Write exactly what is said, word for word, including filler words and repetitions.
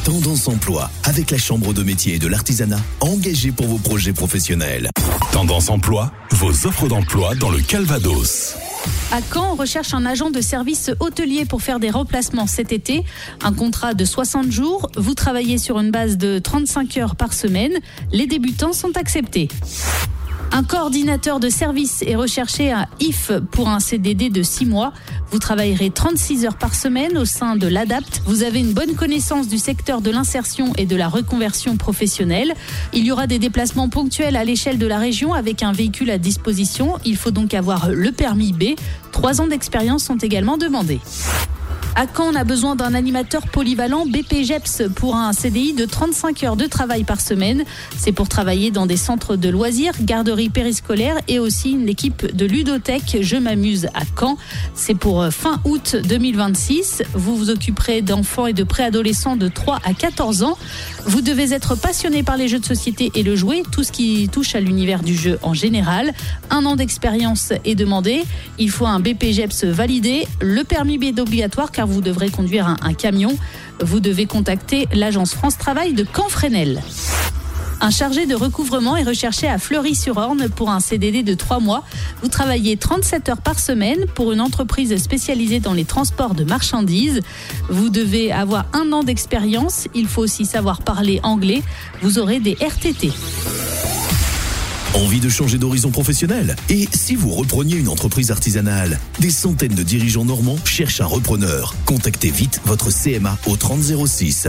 Tendance Emploi, avec la Chambre de métier et de l'artisanat, engagée pour vos projets professionnels. Tendance Emploi, vos offres d'emploi dans le Calvados. À Caen, on recherche un agent de service hôtelier pour faire des remplacements cet été. Un contrat de soixante jours. Vous travaillez sur une base de trente-cinq heures par semaine. Les débutants sont acceptés. Un coordinateur de service est recherché à I F pour un C D D de six mois. Vous travaillerez trente-six heures par semaine au sein de l'ADAPT. Vous avez une bonne connaissance du secteur de l'insertion et de la reconversion professionnelle. Il y aura des déplacements ponctuels à l'échelle de la région avec un véhicule à disposition. Il faut donc avoir le permis B. Trois ans d'expérience sont également demandés. À Caen, on a besoin d'un animateur polyvalent B P G E P S pour un C D I de trente-cinq heures de travail par semaine. C'est pour travailler dans des centres de loisirs, garderies périscolaires et aussi une équipe de ludothèque Je m'amuse à Caen. C'est pour fin août deux mille vingt-six. Vous vous occuperez d'enfants et de préadolescents de trois à quatorze ans. Vous devez être passionné par les jeux de société et le jouet, tout ce qui touche à l'univers du jeu en général. Un an d'expérience est demandé. Il faut un B P G E P S validé. Le permis B est obligatoire car vous devrez conduire un, un camion. Vous devez contacter l'agence France Travail de Caen-Fresnel. Un chargé de recouvrement est recherché à Fleury-sur-Orne pour un C D D de trois mois. Vous travaillez trente-sept heures par semaine pour une entreprise spécialisée dans les transports de marchandises. Vous devez avoir un an d'expérience. Il faut aussi savoir parler anglais. Vous aurez des R T T. Envie de changer d'horizon professionnel? Et si vous repreniez une entreprise artisanale? Des centaines de dirigeants normands cherchent un repreneur. Contactez vite votre C M A au trente zéro six.